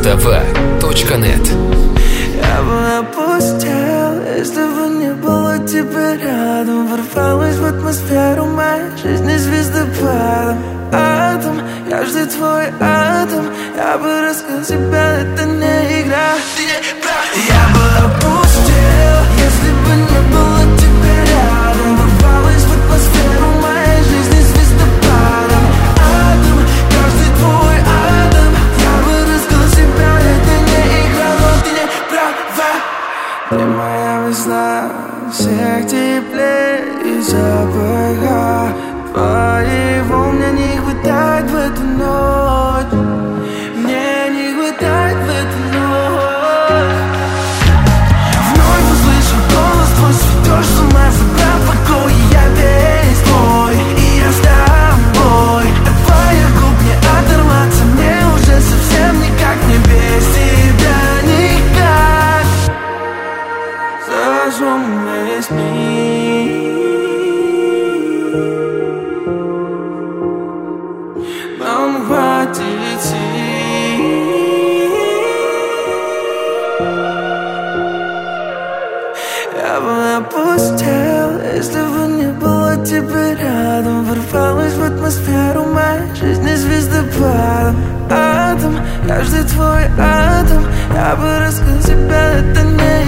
Murtava.net. Я бы опустел, если бы не было тебя рядом. Ворвалась в атмосферу моей жизни звездопадом. Атом, я жду твой атом. Я бы раскрыл себя, это не игра. Я бы опустел, если бы не было тебя рядом. Ворвалась в атмосферу моей жизни звездопадом. Атом, каждый твой атом. Я бы раскрыл себя, это не игра, но ты не права. Ты моя весна, всех теплее и запаха твоего мне не хватает в эту ночь. Мне не хватает в эту ночь. Вновь услышу голос твой, сведешь с ума, забрав покой. И я весь твой, и я с тобой. От твоих губ не оторваться, мне уже совсем никак. Не без тебя никак. Зажжем весь мир. Нам хватит сил. Я бы опустел, если бы не было тебя рядом. Ворвалась в атмосферу моей жизни звездопадом. Атом, каждый твой атом. Я бы раскрыл себя, это не